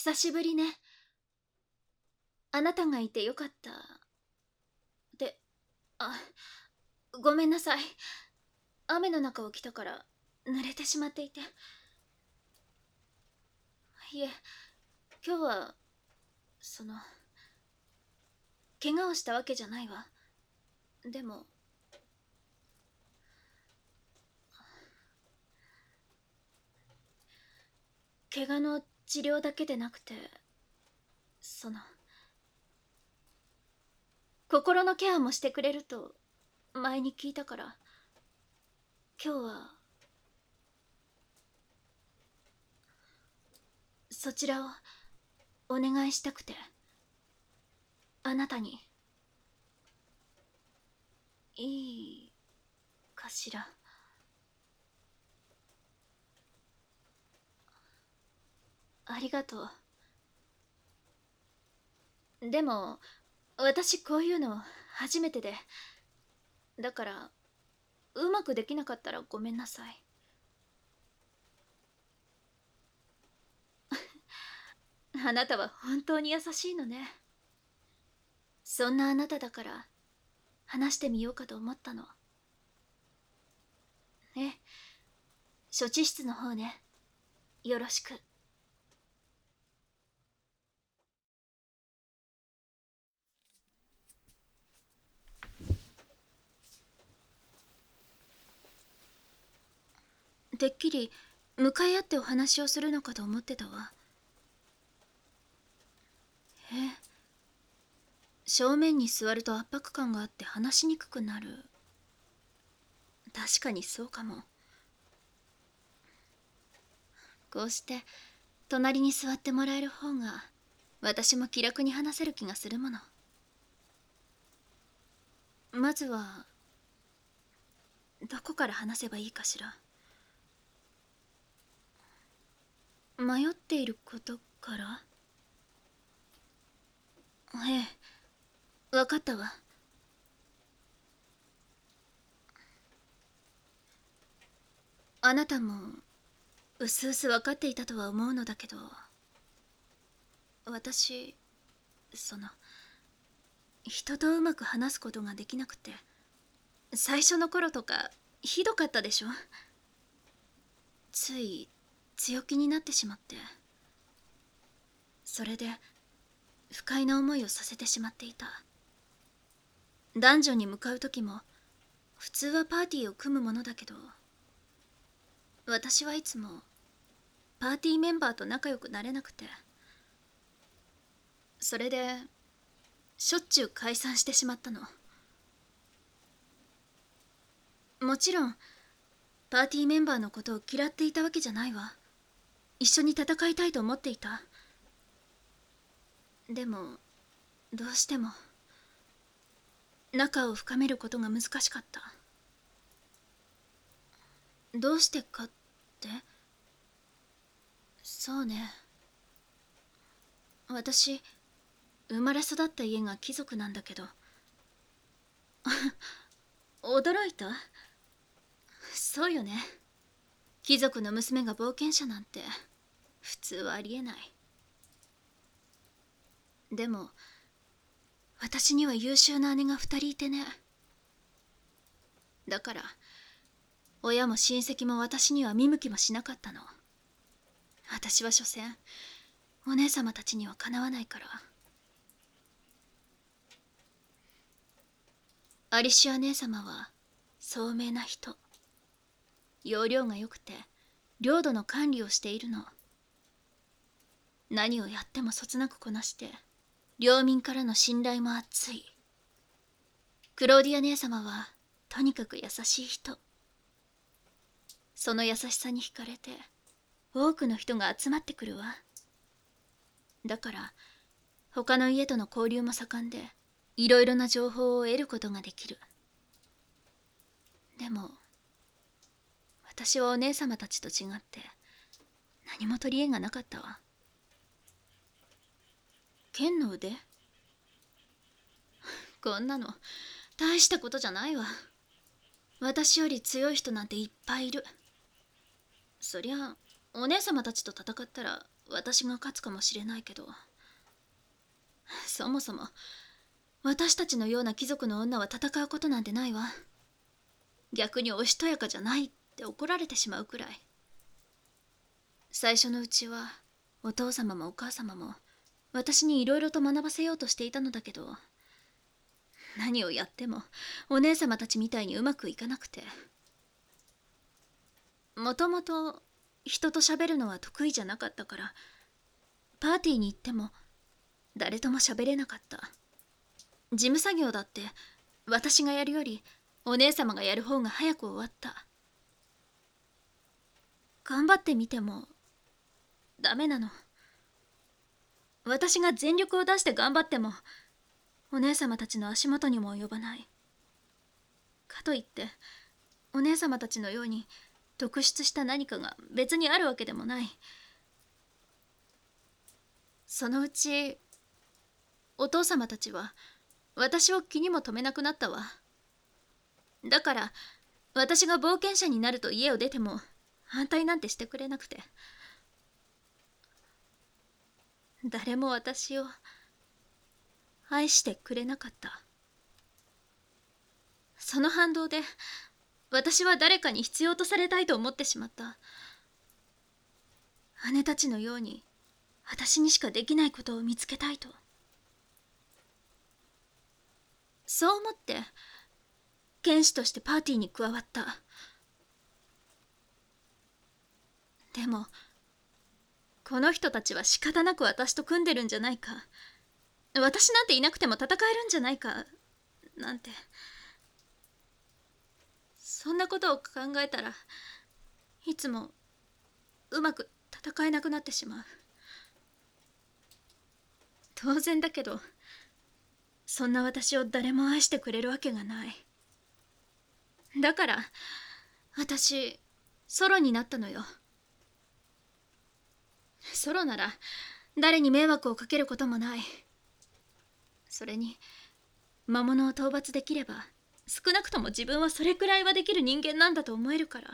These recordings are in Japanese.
久しぶりね。あなたがいてよかった。で、あ、ごめんなさい。雨の中を来たから濡れてしまっていて。いえ、今日は、その、怪我をしたわけじゃないわ。でも、怪我の治療だけでなくて、心のケアもしてくれると前に聞いたから、今日は、そちらをお願いしたくて、あなたに。いいかしら。ありがとう。でも、私こういうの初めてで、だからうまくできなかったらごめんなさい。あなたは本当に優しいのね。そんなあなただから話してみようかと思ったの。ね、処置室の方ね、よろしく。てっきり向かい合ってお話をするのかと思ってたわ。正面に座ると圧迫感があって話しにくくなる。確かにそうかも。こうして隣に座ってもらえる方が私も気楽に話せる気がするもの。まずはどこから話せばいいかしら。迷っていることから。ええ、わかったわ。あなたもうすうす分かっていたとは思うのだけど、私、人とうまく話すことができなくて、最初の頃とかひどかったでしょ。つい強気になってしまって、それで不快な思いをさせてしまっていた。男女に向かう時も普通はパーティーを組むものだけど、私はいつもパーティーメンバーと仲良くなれなくて、それでしょっちゅう解散してしまったの。もちろんパーティーメンバーのことを嫌っていたわけじゃないわ。一緒に戦いたいと思っていた。でもどうしても仲を深めることが難しかった。どうしてかって？そうね、私生まれ育った家が貴族なんだけど。驚いた？そうよね、貴族の娘が冒険者なんて普通はありえない。でも私には優秀な姉が2人いてね。だから親も親戚も私には見向きもしなかったの。私は所詮お姉様たちにはかなわないから。アリシア姉様は聡明な人、要領が良くて領土の管理をしているの。何をやってもそつなくこなして領民からの信頼も厚い。クローディア姉様はとにかく優しい人。その優しさに惹かれて多くの人が集まってくるわ。だから他の家との交流も盛んで、いろいろな情報を得ることができる。でも私はお姉様たちと違って何も取り柄がなかったわ。剣の腕？こんなの大したことじゃないわ。私より強い人なんていっぱいいる。そりゃお姉様たちと戦ったら私が勝つかもしれないけど、そもそも私たちのような貴族の女は戦うことなんてないわ。逆におしとやかじゃないって怒られてしまうくらい。最初のうちはお父様もお母様も私にいろいろと学ばせようとしていたのだけど、何をやってもお姉様たちみたいにうまくいかなくて。もともと人と喋るのは得意じゃなかったから、パーティーに行っても誰とも喋れなかった。事務作業だって私がやるよりお姉様がやる方が早く終わった。頑張ってみてもダメなの。私が全力を出して頑張ってもお姉様たちの足元にも及ばない。かといってお姉様たちのように特出した何かが別にあるわけでもない。そのうちお父様たちは私を気にも留めなくなったわ。だから私が冒険者になると家を出ても反対なんてしてくれなくて、誰も私を愛してくれなかった。その反動で私は誰かに必要とされたいと思ってしまった。姉たちのように私にしかできないことを見つけたいと。そう思って剣士としてパーティーに加わった。でもこの人たちは仕方なく私と組んでるんじゃないか、私なんていなくても戦えるんじゃないかなんて、そんなことを考えたらいつもうまく戦えなくなってしまう。当然だけどそんな私を誰も愛してくれるわけがない。だから私ソロになったのよ。ソロなら誰に迷惑をかけることもない。それに魔物を討伐できれば少なくとも自分はそれくらいはできる人間なんだと思えるから。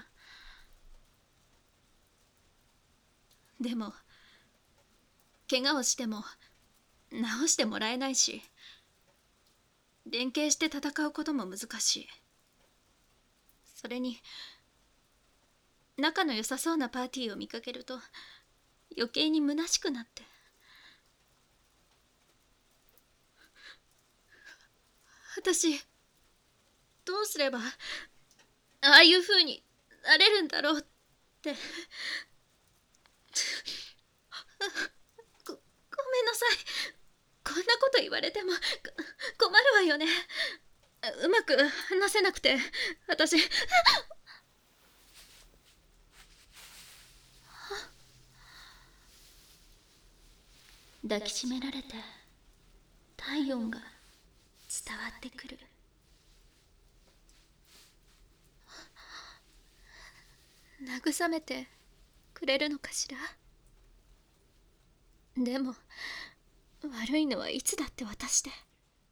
でも怪我をしても治してもらえないし、連携して戦うことも難しい。それに仲の良さそうなパーティーを見かけると余計に虚しくなって。私どうすればああいう風になれるんだろうってごめんなさい。こんなこと言われても困るわよね。うまく話せなくて私。抱きしめられて体温が伝わってくる。慰めてくれるのかしら。でも悪いのはいつだって私で。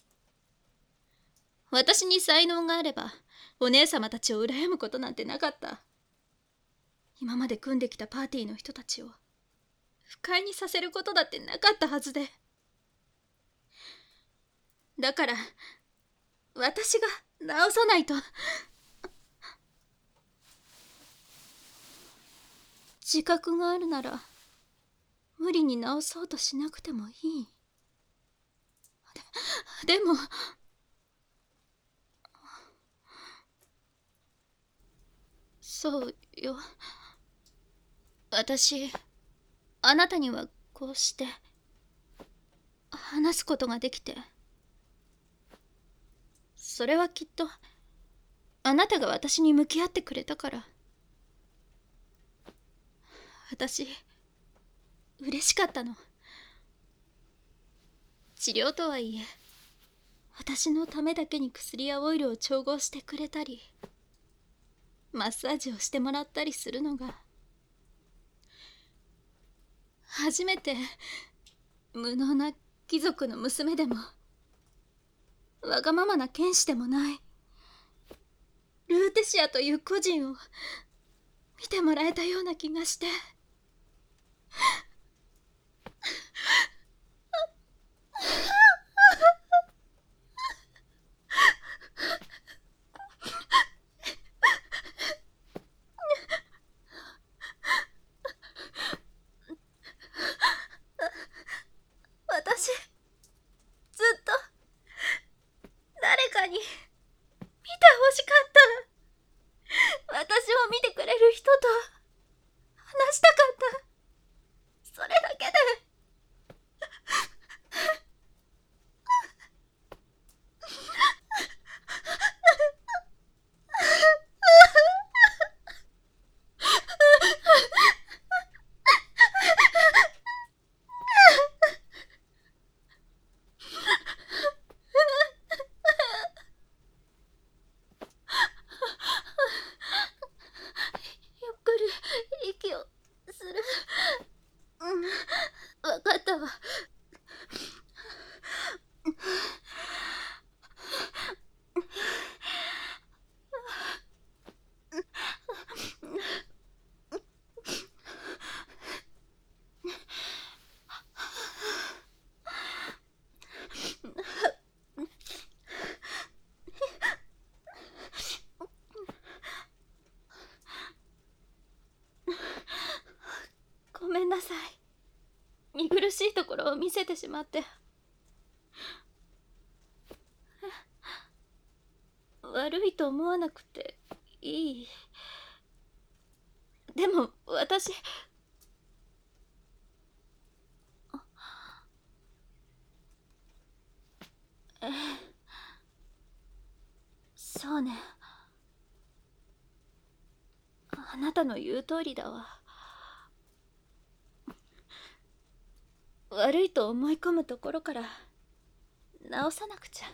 私に才能があればお姉様たちを羨むことなんてなかった。今まで組んできたパーティーの人たちを不快にさせることだってなかったはずで。だから私が直さないと。自覚があるなら無理に直そうとしなくてもいい。でもそうよ。私あなたにはこうして話すことができて、それはきっとあなたが私に向き合ってくれたから。私嬉しかったの。治療とはいえ私のためだけに薬やオイルを調合してくれたりマッサージをしてもらったりするのが、初めて無能な貴族の娘でもわがままな剣士でもないルーテシアという個人を見てもらえたような気がして。 私、ずっと誰かに見てほしかった。私を見てくれる人と話したかった。それだけで。ゆっくり息をする。うん、わかったわ。ごめんなさい。見苦しいところを見せてしまって。悪いと思わなくていい。でも私、ええ、そうね。あなたの言う通りだわ。悪いと思い込むところから直さなくちゃ。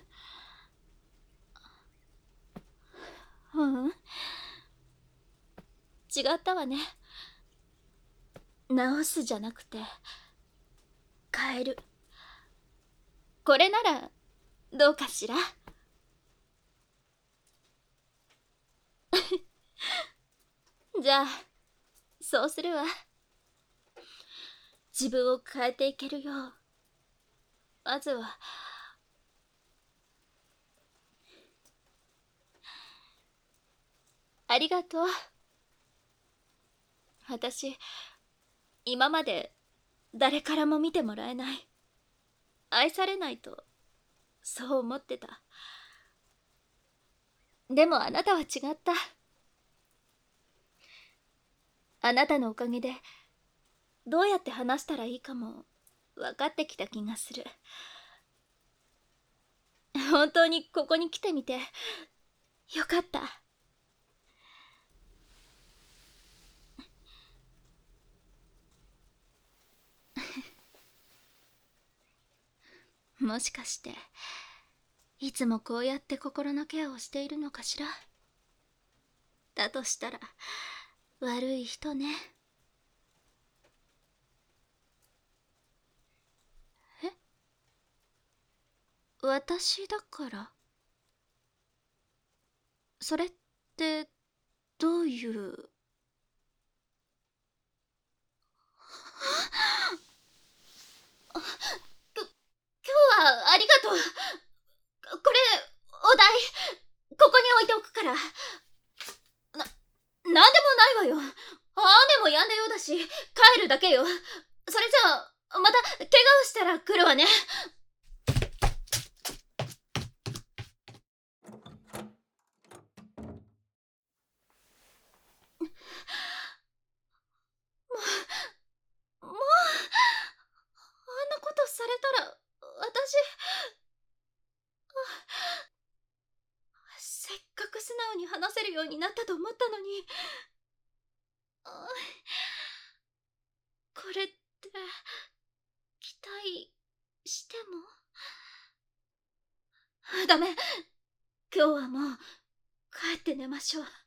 ううん、違ったわね。直すじゃなくて変える。これならどうかしら。じゃあそうするわ。自分を変えていけるよう、まずは。ありがとう。私、今まで誰からも見てもらえない、愛されないと、そう思ってた。でもあなたは違った。あなたのおかげでどうやって話したらいいかも分かってきた気がする。本当にここに来てみてよかった。もしかしていつもこうやって心のケアをしているのかしら。だとしたら悪い人ね。え、私だから？それってどういう？今日はありがとう。これお題ここに置いておくから。なんでもないわよ。雨も止んだようだし帰るだけよ。それじゃあまた怪我をしたら来るわね。もうあんなことされたら私、せっかく素直に話せるようになったと思ったのに。あ、これって期待してもダメ。今日はもう帰って寝ましょう。